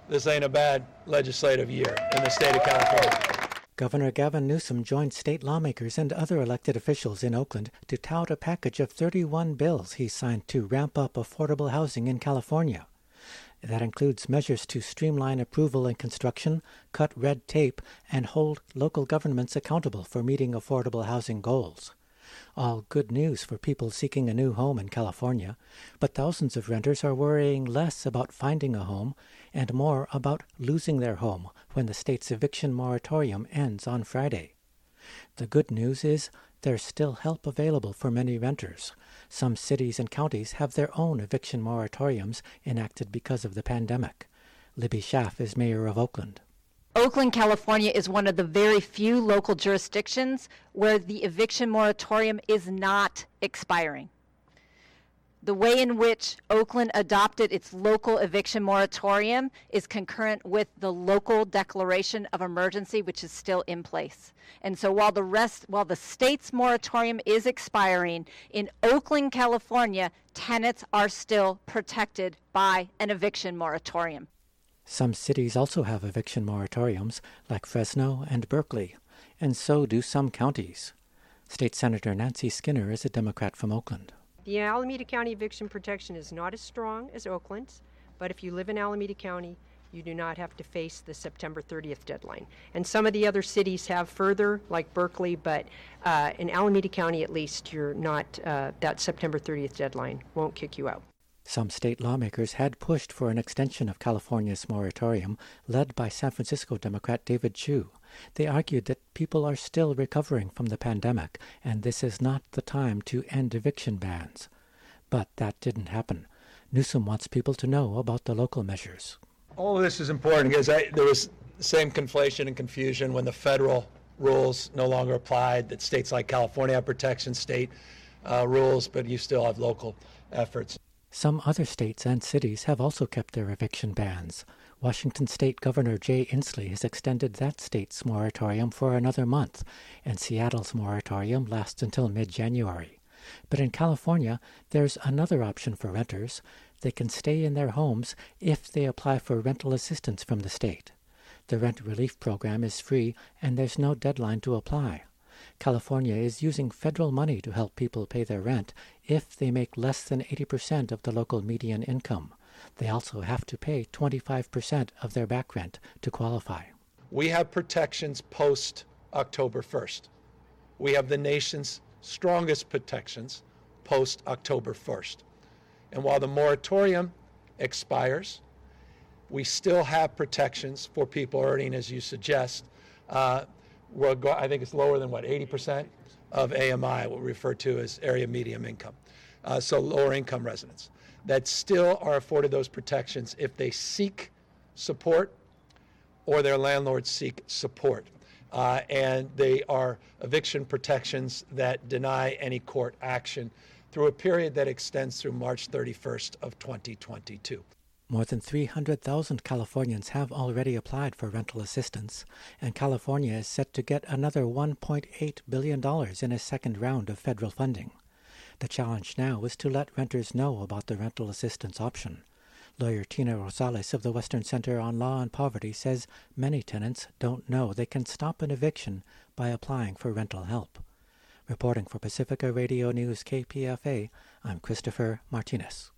this ain't a bad legislative year in the state of California. Governor Gavin Newsom joined state lawmakers and other elected officials in Oakland to tout a package of 31 bills he signed to ramp up affordable housing in California. That includes measures to streamline approval and construction, cut red tape, and hold local governments accountable for meeting affordable housing goals. All good news for people seeking a new home in California, but thousands of renters are worrying less about finding a home and more about losing their home when the state's eviction moratorium ends on Friday. The good news is there's still help available for many renters. Some cities and counties have their own eviction moratoriums enacted because of the pandemic. Libby Schaff is mayor of Oakland. Oakland, California is one of the very few local jurisdictions where the eviction moratorium is not expiring. The way in which Oakland adopted its local eviction moratorium is concurrent with the local declaration of emergency, which is still in place. And so while the state's moratorium is expiring, in Oakland, California, tenants are still protected by an eviction moratorium. Some cities also have eviction moratoriums, like Fresno and Berkeley, and so do some counties. State Senator Nancy Skinner is a Democrat from Oakland. The Alameda County eviction protection is not as strong as Oakland's, but if you live in Alameda County, you do not have to face the September 30th deadline. And some of the other cities have further, like Berkeley, but in Alameda County at least, you're not, that September 30th deadline won't kick you out. Some state lawmakers had pushed for an extension of California's moratorium, led by San Francisco Democrat David Chiu. They argued that people are still recovering from the pandemic, and this is not the time to end eviction bans. But that didn't happen. Newsom wants people to know about the local measures. All of this is important because there was the same conflation and confusion when the federal rules no longer applied, that states like California have protection, state rules, but you still have local efforts. Some other states and cities have also kept their eviction bans. Washington State Governor Jay Inslee has extended that state's moratorium for another month, and Seattle's moratorium lasts until mid-January. But in California, there's another option for renters. They can stay in their homes if they apply for rental assistance from the state. The rent relief program is free, and there's no deadline to apply. California is using federal money to help people pay their rent if they make less than 80% of the local median income. They also have to pay 25% of their back rent to qualify. We have protections post October 1st. We have the nation's strongest protections post October 1st. And while the moratorium expires, we still have protections for people earning, as you suggest, I think it's lower than 80% of AMI, what we refer to as area medium income. So lower income residents that still are afforded those protections if they seek support or their landlords seek support. And they are eviction protections that deny any court action through a period that extends through March 31st of 2022. More than 300,000 Californians have already applied for rental assistance, and California is set to get another $1.8 billion in a second round of federal funding. The challenge now is to let renters know about the rental assistance option. Lawyer Tina Rosales of the Western Center on Law and Poverty says many tenants don't know they can stop an eviction by applying for rental help. Reporting for Pacifica Radio News KPFA, I'm Christopher Martinez.